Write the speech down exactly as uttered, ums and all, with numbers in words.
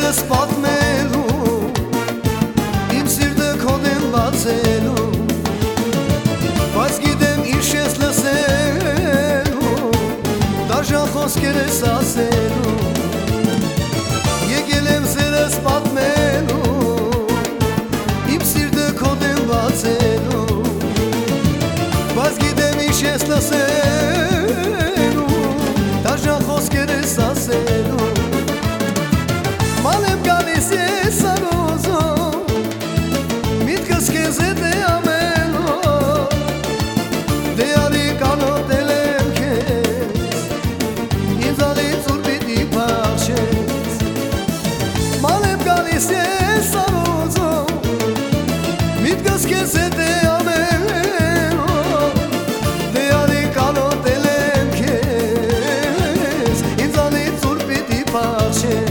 սիրտս պատմելու, իմ սիրտը քո դեմ բացելու, բայց գիտեմ ինչ ես լսելու, դաժան խոսքեր ես ասելու, եկել եմ սերս պատմելու, իմ սիրտը քո դեմ բացելու, բայց գիտեմ ինչ ես լսելու, դաժան խոսքեր ես ասելու, ման եմ գալիս ես արոզում, միտքս քեզ հետ է ամենու, դե արի կանոտել եմ քեզ, ինձանից ուր պիտի փախչես, ման եմ գալիս ես արոզում, միտքս քեզ հետ է ամենու, դե արի կանոտել եմ քեզ, ինձանից ուր պիտի փախչես.